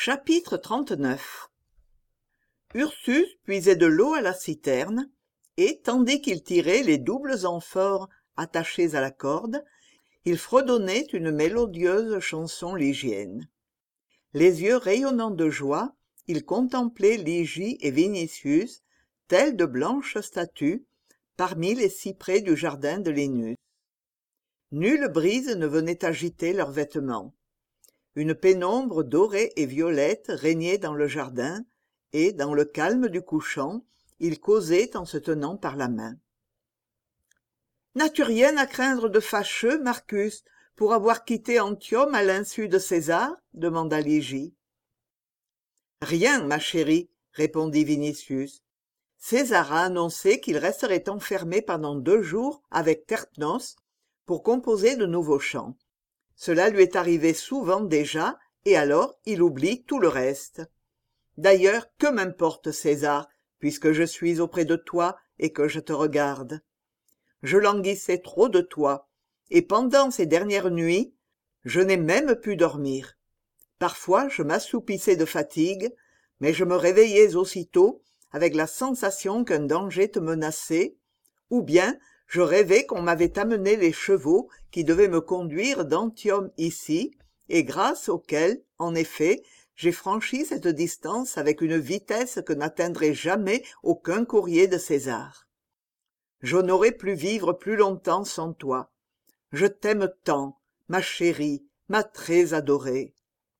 Chapitre 39. Ursus puisait de l'eau à la citerne, et, tandis qu'il tirait les doubles amphores attachées à la corde, il fredonnait une mélodieuse chanson lygienne. Les yeux rayonnants de joie, il contemplait Ligie et Vinicius, telles de blanches statues, parmi les cyprès du jardin de Lénus. Nulle brise ne venait agiter leurs vêtements. Une pénombre dorée et violette régnait dans le jardin, et, dans le calme du couchant, ils causaient en se tenant par la main. « N'as-tu rien à craindre de fâcheux, Marcus, pour avoir quitté Antium à l'insu de César ?» demanda Ligie. « Rien, ma chérie, » répondit Vinicius. « César a annoncé qu'il resterait enfermé pendant 2 jours avec Terpnos pour composer de nouveaux chants. Cela lui est arrivé souvent déjà, et alors il oublie tout le reste. D'ailleurs, que m'importe César, puisque je suis auprès de toi et que je te regarde. Je languissais trop de toi, et pendant ces dernières nuits, je n'ai même pu dormir. Parfois je m'assoupissais de fatigue, mais je me réveillais aussitôt avec la sensation qu'un danger te menaçait, ou bien je rêvais qu'on m'avait amené les chevaux qui devaient me conduire d'Antium ici, et grâce auxquels, en effet, j'ai franchi cette distance avec une vitesse que n'atteindrait jamais aucun courrier de César. Je n'aurais pu vivre plus longtemps sans toi. Je t'aime tant, ma chérie, ma très adorée.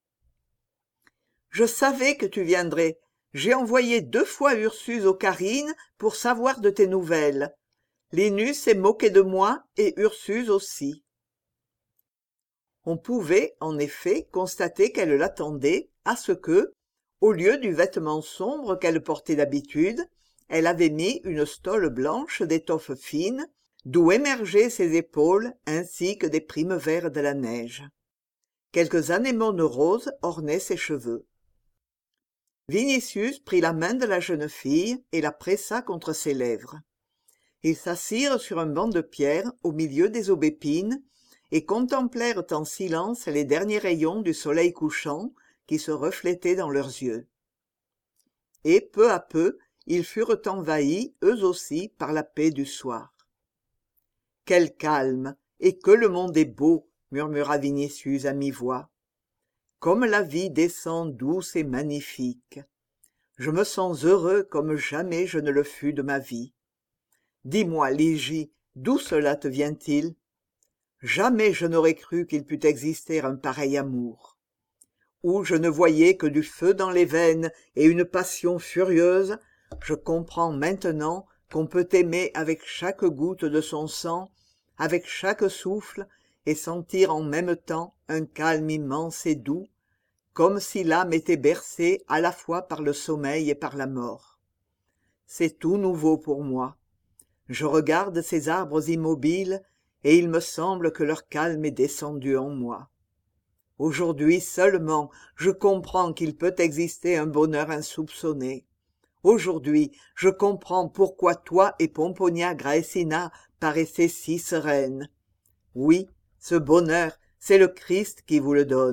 Je savais que tu viendrais. J'ai envoyé 2 fois Ursus aux Carines pour savoir de tes nouvelles. Lénus s'est moqué de moi et Ursus aussi. On pouvait, en effet, constater qu'elle l'attendait, à ce que, au lieu du vêtement sombre qu'elle portait d'habitude, elle avait mis une stole blanche d'étoffe fine, d'où émergeaient ses épaules ainsi que des primes verts de la neige. Quelques anémones roses ornaient ses cheveux. Vinicius prit la main de la jeune fille et la pressa contre ses lèvres. Ils s'assirent sur un banc de pierre au milieu des aubépines et contemplèrent en silence les derniers rayons du soleil couchant qui se reflétaient dans leurs yeux. Et peu à peu, ils furent envahis, eux aussi, par la paix du soir. « Quel calme, et que le monde est beau !» murmura Vinicius à mi-voix. « Comme la vie descend douce et magnifique. Je me sens heureux comme jamais je ne le fus de ma vie. Dis-moi, Ligie, d'où cela te vient-il ? Jamais je n'aurais cru qu'il pût exister un pareil amour. Où je ne voyais que du feu dans les veines et une passion furieuse, je comprends maintenant qu'on peut aimer avec chaque goutte de son sang, avec chaque souffle, et sentir en même temps un calme immense et doux, comme si l'âme était bercée à la fois par le sommeil et par la mort. C'est tout nouveau pour moi. Je regarde ces arbres immobiles, et il me semble que leur calme est descendu en moi. Aujourd'hui seulement, je comprends qu'il peut exister un bonheur insoupçonné. Aujourd'hui, je comprends pourquoi toi et Pomponia Graecina paraissez si sereines. Oui, ce bonheur, c'est le Christ qui vous le donne. »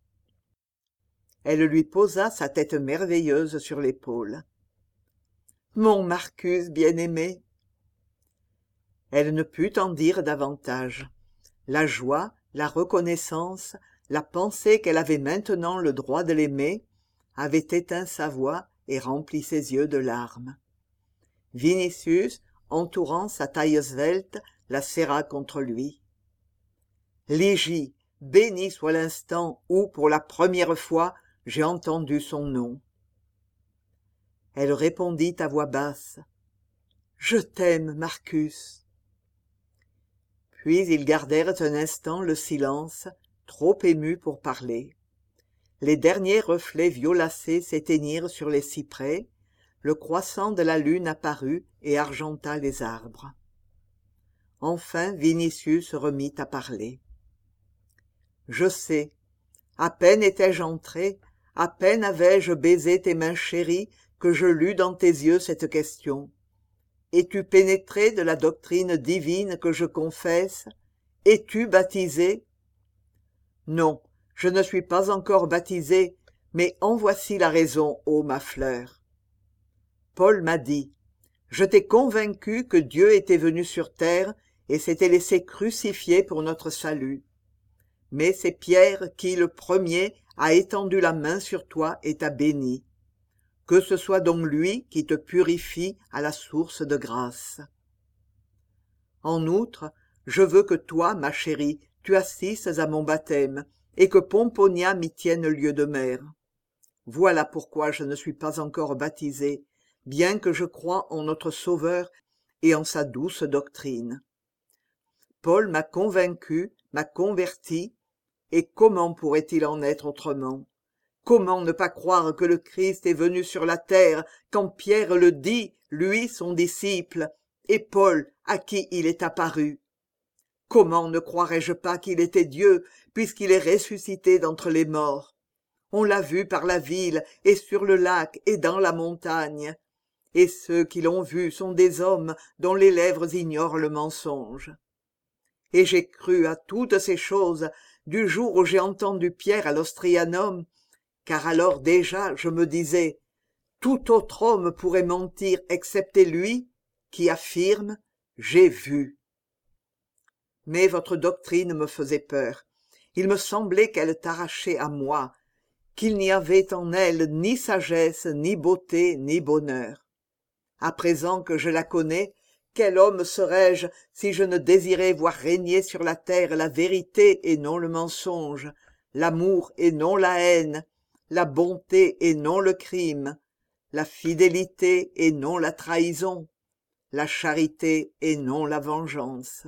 Elle lui posa sa tête merveilleuse sur l'épaule. « Mon Marcus bien-aimé !» Elle ne put en dire davantage. La joie, la reconnaissance, la pensée qu'elle avait maintenant le droit de l'aimer, avaient éteint sa voix et rempli ses yeux de larmes. Vinicius, entourant sa taille svelte, la serra contre lui. « Ligie, béni soit l'instant où, pour la première fois, j'ai entendu son nom. » Elle répondit à voix basse. « Je t'aime, Marcus. » Puis ils gardèrent un instant le silence, trop émus pour parler. Les derniers reflets violacés s'éteignirent sur les cyprès, le croissant de la lune apparut et argenta les arbres. Enfin Vinicius remit à parler. « Je sais, à peine étais-je entré, à peine avais-je baisé tes mains chéries que je lus dans tes yeux cette question. Es-tu pénétré de la doctrine divine que je confesse? Es-tu baptisé? Non, je ne suis pas encore baptisé, Mais en voici la raison, ô ma fleur. Paul m'a dit, je t'ai convaincu que Dieu était venu sur terre et s'était laissé crucifier pour notre salut. Mais c'est Pierre qui, le premier, a étendu la main sur toi et t'a béni. Que ce soit donc lui qui te purifie à la source de grâce. En outre, je veux que toi, ma chérie, tu assistes à mon baptême, et que Pomponia m'y tienne lieu de mère. Voilà pourquoi je ne suis pas encore baptisée, bien que je croie en notre Sauveur et en sa douce doctrine. Paul m'a convaincu, m'a converti, et comment pourrait-il en être autrement? Comment ne pas croire que le Christ est venu sur la terre quand Pierre le dit, lui son disciple, et Paul à qui il est apparu? Comment ne croirais-je pas qu'il était Dieu, puisqu'il est ressuscité d'entre les morts? On l'a vu par la ville, et sur le lac, et dans la montagne. Et ceux qui l'ont vu sont des hommes dont les lèvres ignorent le mensonge. Et j'ai cru à toutes ces choses du jour où j'ai entendu Pierre à l'Ostrianum, car alors déjà je me disais, tout autre homme pourrait mentir excepté lui, qui affirme « j'ai vu ». Mais votre doctrine me faisait peur. Il me semblait qu'elle t'arrachait à moi, qu'il n'y avait en elle ni sagesse, ni beauté, ni bonheur. À présent que je la connais, quel homme serais-je si je ne désirais voir régner sur la terre la vérité et non le mensonge, l'amour et non la haine, la bonté et non le crime, la fidélité et non la trahison, la charité et non la vengeance.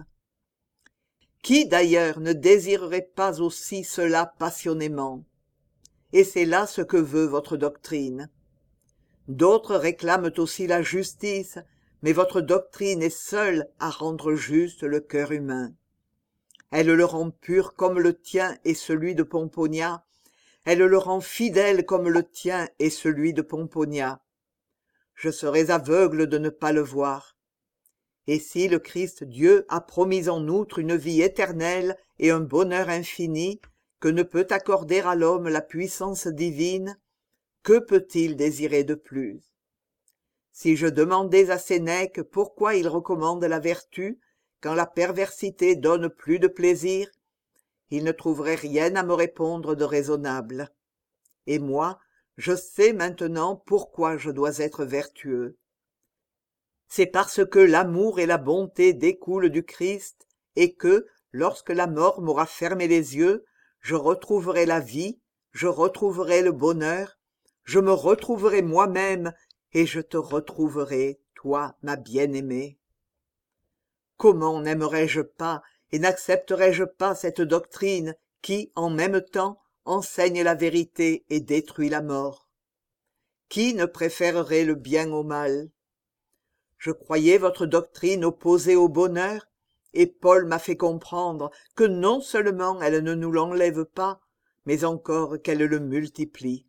Qui d'ailleurs ne désirerait pas aussi cela passionnément? Et c'est là ce que veut votre doctrine. D'autres réclament aussi la justice, mais votre doctrine est seule à rendre juste le cœur humain. Elle le rend pur comme le tien et celui de Pomponia, elle le rend fidèle comme le tien et celui de Pomponia. Je serais aveugle de ne pas le voir. Et si le Christ Dieu a promis en outre une vie éternelle et un bonheur infini, que ne peut accorder à l'homme la puissance divine, que peut-il désirer de plus? Si je demandais à Sénèque pourquoi il recommande la vertu, quand la perversité donne plus de plaisir, il ne trouverait rien à me répondre de raisonnable. Et moi, je sais maintenant pourquoi je dois être vertueux. C'est parce que l'amour et la bonté découlent du Christ, et que, lorsque la mort m'aura fermé les yeux, je retrouverai la vie, je retrouverai le bonheur, je me retrouverai moi-même, et je te retrouverai, toi, ma bien-aimée. Comment n'aimerais-je pas et n'accepterais-je pas cette doctrine qui, en même temps, enseigne la vérité et détruit la mort? Qui ne préférerait le bien au mal? Je croyais votre doctrine opposée au bonheur, et Paul m'a fait comprendre que non seulement elle ne nous l'enlève pas, mais encore qu'elle le multiplie.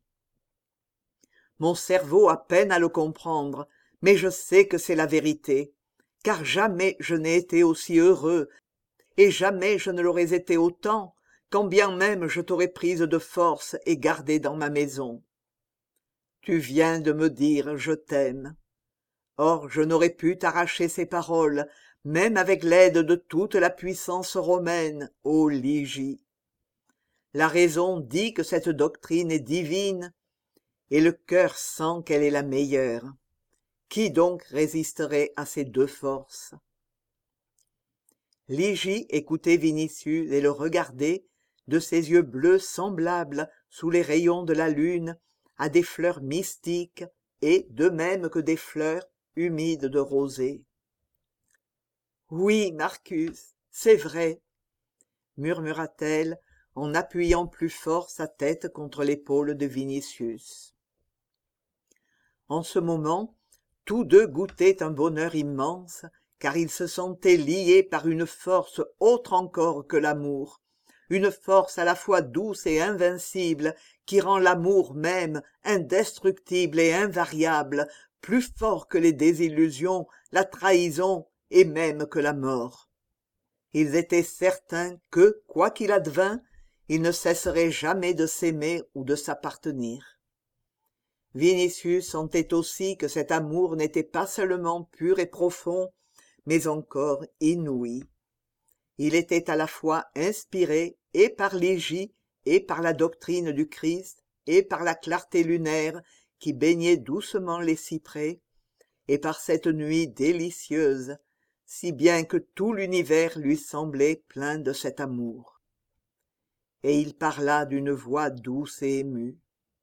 Mon cerveau a peine à le comprendre, mais je sais que c'est la vérité, car jamais je n'ai été aussi heureux, et jamais je ne l'aurais été autant, quand bien même je t'aurais prise de force et gardée dans ma maison. Tu viens de me dire « je t'aime ». Or je n'aurais pu t'arracher ces paroles, même avec l'aide de toute la puissance romaine, ô Ligie. La raison dit que cette doctrine est divine, et le cœur sent qu'elle est la meilleure. Qui donc résisterait à ces deux forces? Ligie écoutait Vinicius et le regardait, de ses yeux bleus semblables, sous les rayons de la lune, à des fleurs mystiques, et, de même que des fleurs, humides de rosée. « Oui, Marcus, c'est vrai, » murmura-t-elle, en appuyant plus fort sa tête contre l'épaule de Vinicius. En ce moment, tous deux goûtaient un bonheur immense, car ils se sentaient liés par une force autre encore que l'amour, une force à la fois douce et invincible, qui rend l'amour même indestructible et invariable, plus fort que les désillusions, la trahison et même que la mort. Ils étaient certains que, quoi qu'il advînt, ils ne cesseraient jamais de s'aimer ou de s'appartenir. Vinicius sentait aussi que cet amour n'était pas seulement pur et profond, mais encore inouï. Il était à la fois inspiré et par Ligie et par la doctrine du Christ et par la clarté lunaire qui baignait doucement les cyprès, et par cette nuit délicieuse, si bien que tout l'univers lui semblait plein de cet amour. Et il parla d'une voix douce et émue.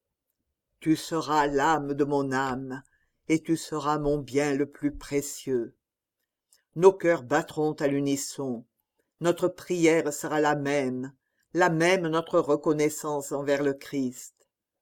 « Tu seras l'âme de mon âme, et tu seras mon bien le plus précieux. Nos cœurs battront à l'unisson, notre prière sera la même notre reconnaissance envers le Christ.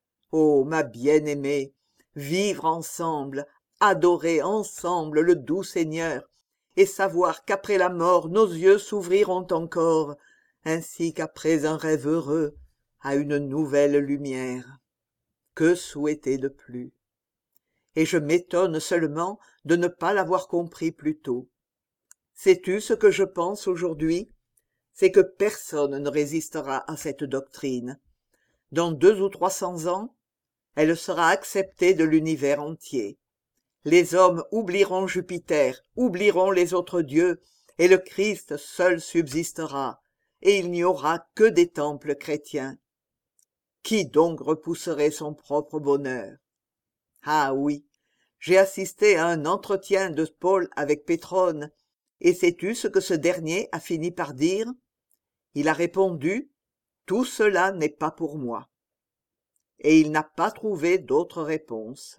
Ô ma bien-aimée, vivre ensemble, adorer ensemble le doux Seigneur, et savoir qu'après la mort nos yeux s'ouvriront encore, ainsi qu'après un rêve heureux, à une nouvelle lumière. Que souhaiter de plus? Et je m'étonne seulement de ne pas l'avoir compris plus tôt. Sais-tu ce que je pense aujourd'hui? C'est que personne ne résistera à cette doctrine. Dans 200 ou 300 ans, elle sera acceptée de l'univers entier. Les hommes oublieront Jupiter, oublieront les autres dieux, et le Christ seul subsistera, et il n'y aura que des temples chrétiens. Qui donc repousserait son propre bonheur? Ah oui, j'ai assisté à un entretien de Paul avec Pétrone, et sais-tu ce que ce dernier a fini par dire? Il a répondu « Tout cela n'est pas pour moi ». Et il n'a pas trouvé d'autre réponse.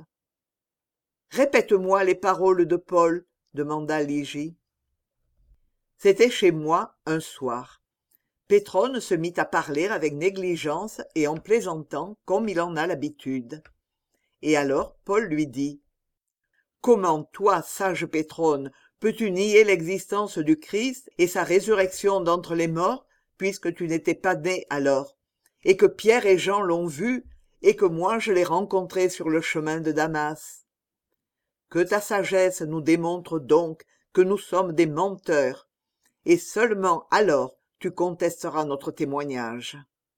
« Répète-moi les paroles de Paul, » demanda Ligie. C'était chez moi un soir. Pétrone se mit à parler avec négligence et en plaisantant comme il en a l'habitude. Et alors Paul lui dit « Comment toi, sage Pétrone, peux-tu nier l'existence du Christ et sa résurrection d'entre les morts, puisque tu n'étais pas né alors, et que Pierre et Jean l'ont vu, et que moi je l'ai rencontré sur le chemin de Damas? Que ta sagesse nous démontre donc que nous sommes des menteurs, et seulement alors tu contesteras notre témoignage. »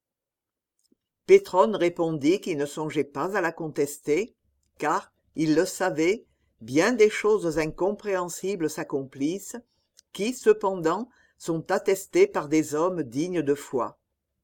Pétrone répondit qu'il ne songeait pas à la contester, car, il le savait, bien des choses incompréhensibles s'accomplissent, qui, cependant, sont attestées par des hommes dignes de foi.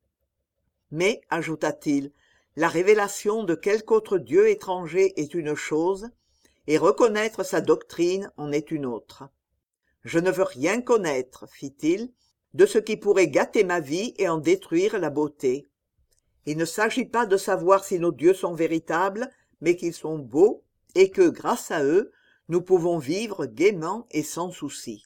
Mais, ajouta-t-il, la révélation de quelque autre Dieu étranger est une chose, et reconnaître sa doctrine en est une autre. Je ne veux rien connaître, fit-il, de ce qui pourrait gâter ma vie et en détruire la beauté. Il ne s'agit pas de savoir si nos dieux sont véritables, mais qu'ils sont beaux, et que, grâce à eux, nous pouvons vivre gaiement et sans souci.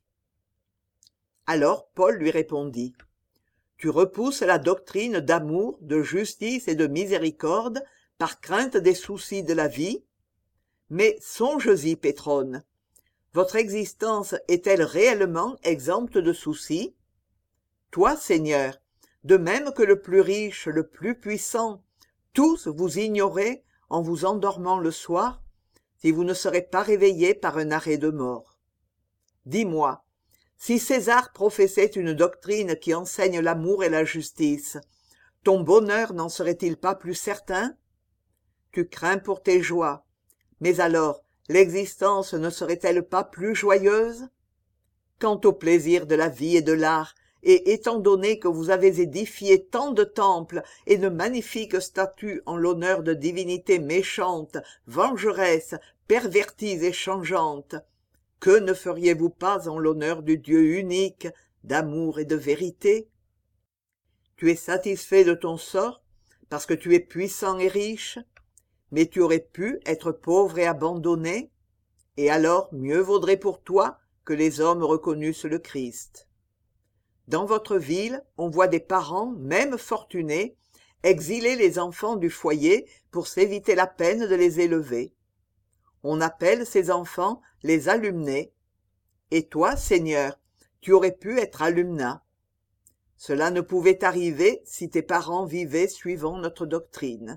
Alors Paul lui répondit. Tu repousses la doctrine d'amour, de justice et de miséricorde par crainte des soucis de la vie? Mais songes-y, Pétrone. Votre existence est-elle réellement exempte de soucis? Toi, Seigneur, de même que le plus riche, le plus puissant, tous vous ignorez en vous endormant le soir, si vous ne serez pas réveillés par un arrêt de mort. Dis-moi, si César professait une doctrine qui enseigne l'amour et la justice, ton bonheur n'en serait-il pas plus certain? Tu crains pour tes joies, mais alors l'existence ne serait-elle pas plus joyeuse? Quant au plaisir de la vie et de l'art, et étant donné que vous avez édifié tant de temples et de magnifiques statues en l'honneur de divinités méchantes, vengeresses, perverties et changeantes, que ne feriez-vous pas en l'honneur du Dieu unique, d'amour et de vérité? Tu es satisfait de ton sort, parce que tu es puissant et riche, mais tu aurais pu être pauvre et abandonné, et alors mieux vaudrait pour toi que les hommes reconnussent le Christ. Dans votre ville, on voit des parents, même fortunés, exiler les enfants du foyer pour s'éviter la peine de les élever. On appelle ces enfants les alumnés. Et toi, Seigneur, tu aurais pu être alumna. Cela ne pouvait arriver si tes parents vivaient suivant notre doctrine.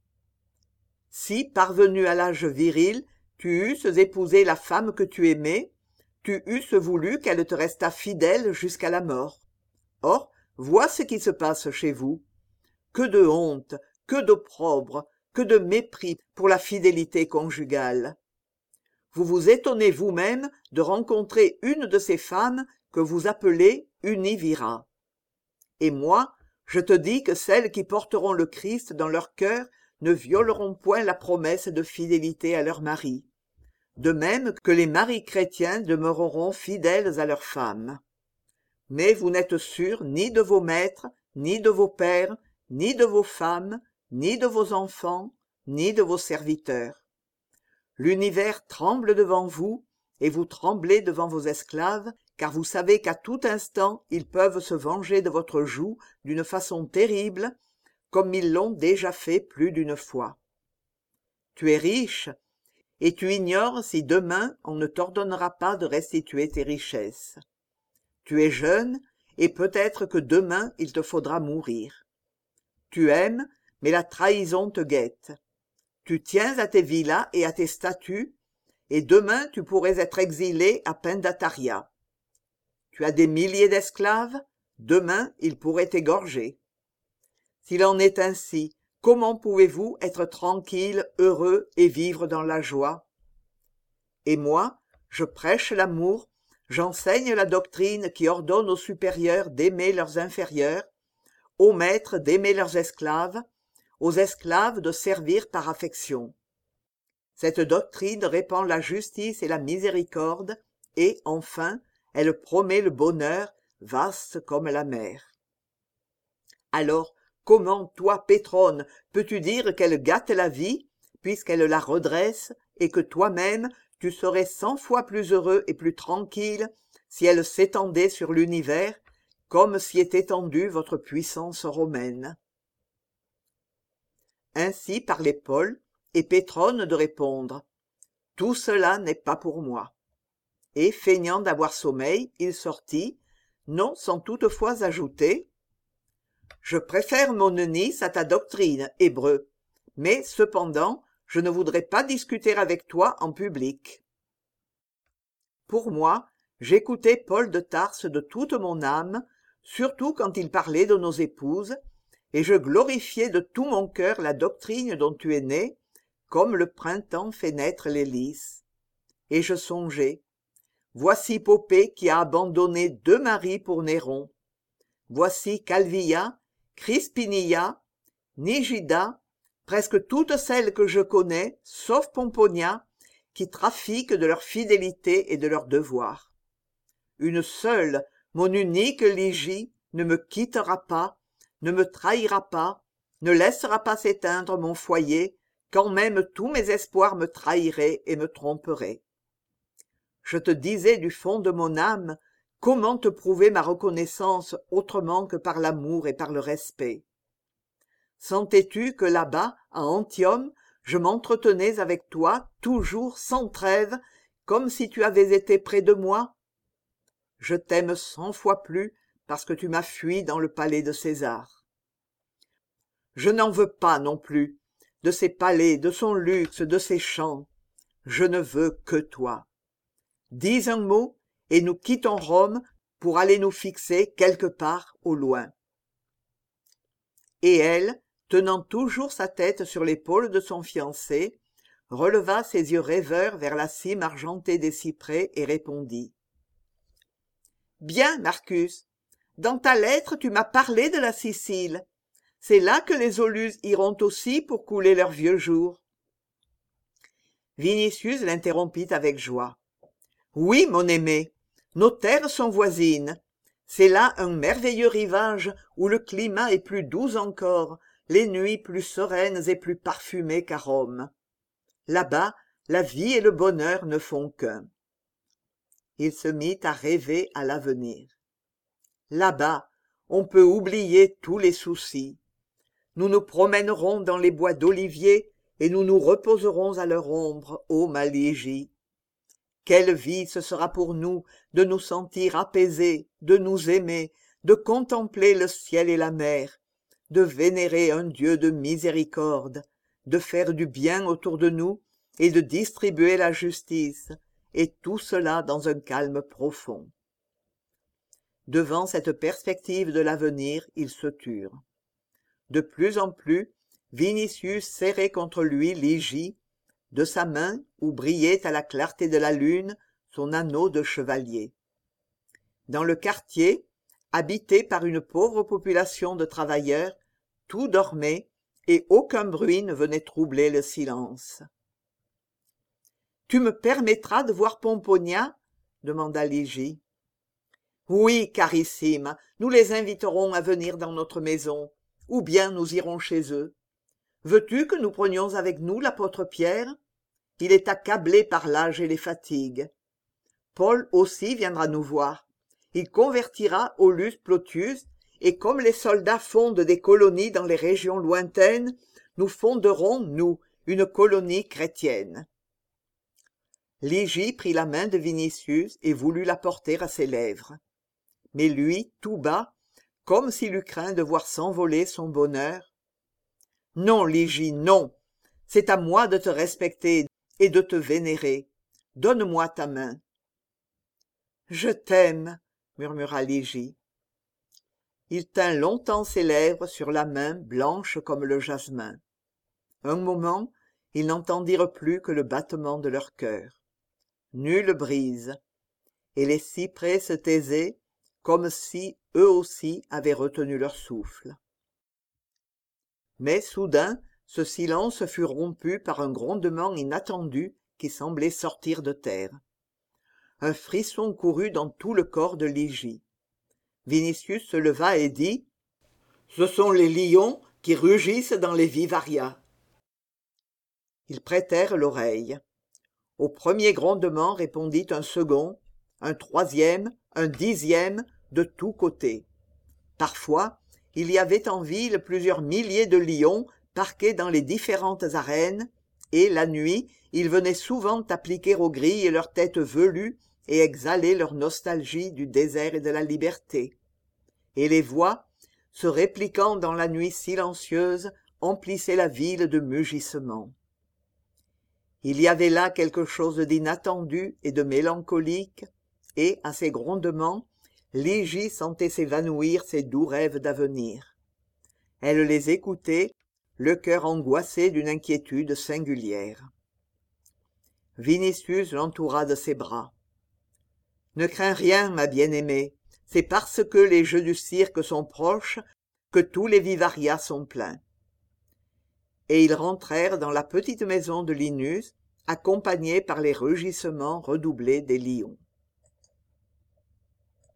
Si, parvenu à l'âge viril, tu eusses épousé la femme que tu aimais, tu eusses voulu qu'elle te restât fidèle jusqu'à la mort. Or, vois ce qui se passe chez vous. que de honte, que d'opprobre, que de mépris pour la fidélité conjugale. Vous vous étonnez vous-même de rencontrer une de ces femmes que vous appelez univira. Et moi, je te dis que celles qui porteront le Christ dans leur cœur ne violeront point la promesse de fidélité à leur mari, de même que les maris chrétiens demeureront fidèles à leurs femmes. Mais vous n'êtes sûrs ni de vos maîtres, ni de vos pères, ni de vos femmes, ni de vos enfants, ni de vos serviteurs. L'univers tremble devant vous, et vous tremblez devant vos esclaves, car vous savez qu'à tout instant ils peuvent se venger de votre joug d'une façon terrible, comme ils l'ont déjà fait plus d'une fois. Tu es riche, et tu ignores si demain on ne t'ordonnera pas de restituer tes richesses. Tu es jeune, et peut-être que demain il te faudra mourir. Tu aimes, mais la trahison te guette. Tu tiens à tes villas et à tes statues, et demain tu pourrais être exilé à Pendataria. Tu as des milliers d'esclaves, demain ils pourraient t'égorger. S'il en est ainsi, comment pouvez-vous être tranquille, heureux et vivre dans la joie? Et moi, je prêche l'amour, j'enseigne la doctrine qui ordonne aux supérieurs d'aimer leurs inférieurs, aux maîtres d'aimer leurs esclaves, aux esclaves de servir par affection. Cette doctrine répand la justice et la miséricorde, et, enfin, elle promet le bonheur, vaste comme la mer. Alors, comment, toi, Pétrone, peux-tu dire qu'elle gâte la vie, puisqu'elle la redresse, et que toi-même, tu serais 100 fois plus heureux et plus tranquille si elle s'étendait sur l'univers, comme s'y est étendue votre puissance romaine. Ainsi parlait Paul, et Pétrone de répondre « Tout cela n'est pas pour moi ». Et, feignant d'avoir sommeil, il sortit, non sans toutefois ajouter « Je préfère mon Nice à ta doctrine, Hébreu, mais cependant, je ne voudrais pas discuter avec toi en public. » Pour moi, j'écoutais Paul de Tarse de toute mon âme, surtout quand il parlait de nos épouses, et je glorifiais de tout mon cœur la doctrine dont tu es né, comme le printemps fait naître les lys. Et je songeais, voici Poppée qui a abandonné 2 maris pour Néron. Voici Calvia, Crispinilla, Nigida, presque toutes celles que je connais, sauf Pomponia, qui trafiquent de leur fidélité et de leur devoir. Une seule, mon unique Ligie, ne me quittera pas, ne me trahira pas, ne laissera pas s'éteindre mon foyer, quand même tous mes espoirs me trahiraient et me tromperaient. Je te disais du fond de mon âme, comment te prouver ma reconnaissance autrement que par l'amour et par le respect? Sentais-tu que là-bas, à Antium, je m'entretenais avec toi, toujours sans trêve, comme si tu avais été près de moi? Je t'aime 100 fois plus parce que tu m'as fui dans le palais de César. Je n'en veux pas non plus, de ces palais, de son luxe, de ses chants. Je ne veux que toi. Dis un mot, et nous quittons Rome pour aller nous fixer quelque part au loin. Et elle, tenant toujours sa tête sur l'épaule de son fiancé, releva ses yeux rêveurs vers la cime argentée des cyprès et répondit. « Bien, Marcus, dans ta lettre tu m'as parlé de la Sicile. C'est là que les Aulus iront aussi pour couler leurs vieux jours. » Vinicius l'interrompit avec joie. « Oui, mon aimé, nos terres sont voisines. C'est là un merveilleux rivage où le climat est plus doux encore, les nuits plus sereines et plus parfumées qu'à Rome. Là-bas, la vie et le bonheur ne font qu'un. » Il se mit à rêver à l'avenir. Là-bas, on peut oublier tous les soucis. Nous nous promènerons dans les bois d'oliviers et nous nous reposerons à leur ombre, ô ma Ligie. Quelle vie ce sera pour nous de nous sentir apaisés, de nous aimer, de contempler le ciel et la mer, de vénérer un Dieu de miséricorde, de faire du bien autour de nous et de distribuer la justice, et tout cela dans un calme profond. Devant cette perspective de l'avenir, ils se turent. De plus en plus, Vinicius serrait contre lui Ligie, de sa main où brillait à la clarté de la lune son anneau de chevalier. Dans le quartier, habité par une pauvre population de travailleurs, tout dormait et aucun bruit ne venait troubler le silence. « Tu me permettras de voir Pomponia ?» demanda Ligie. « Oui, carissime, nous les inviterons à venir dans notre maison, ou bien nous irons chez eux. Veux-tu que nous prenions avec nous l'apôtre Pierre? Il est accablé par l'âge et les fatigues. Paul aussi viendra nous voir. Il convertira Aulus Plotius, et comme les soldats fondent des colonies dans les régions lointaines, nous fonderons, nous, une colonie chrétienne. » Ligie prit la main de Vinicius et voulut la porter à ses lèvres. Mais lui, tout bas, comme s'il eût craint de voir s'envoler son bonheur. « Non, Ligie, non. C'est à moi de te respecter et de te vénérer. Donne-moi ta main. »« Je t'aime, » murmura Ligie. Il tint longtemps ses lèvres sur la main blanche comme le jasmin. Un moment, ils n'entendirent plus que le battement de leur cœur. Nulle brise, et les cyprès se taisaient, comme si eux aussi avaient retenu leur souffle. Mais soudain, ce silence fut rompu par un grondement inattendu qui semblait sortir de terre. Un frisson courut dans tout le corps de Ligie. Vinicius se leva et dit : « Ce sont les lions qui rugissent dans les vivariats. » Ils prêtèrent l'oreille. Au premier grondement répondit un second, un troisième, un dixième, de tous côtés. Parfois, il y avait en ville plusieurs milliers de lions parqués dans les différentes arènes, et la nuit, ils venaient souvent appliquer aux grilles leurs têtes velues et exhaler leur nostalgie du désert et de la liberté. Et les voix, se répliquant dans la nuit silencieuse, emplissaient la ville de mugissements. Il y avait là quelque chose d'inattendu et de mélancolique, et, à ces grondements, Ligie sentait s'évanouir ses doux rêves d'avenir. Elle les écoutait, le cœur angoissé d'une inquiétude singulière. Vinicius l'entoura de ses bras. « Ne crains rien, ma bien-aimée, c'est parce que les jeux du cirque sont proches que tous les vivariats sont pleins. » Et ils rentrèrent dans la petite maison de Linus, accompagnés par les rugissements redoublés des lions.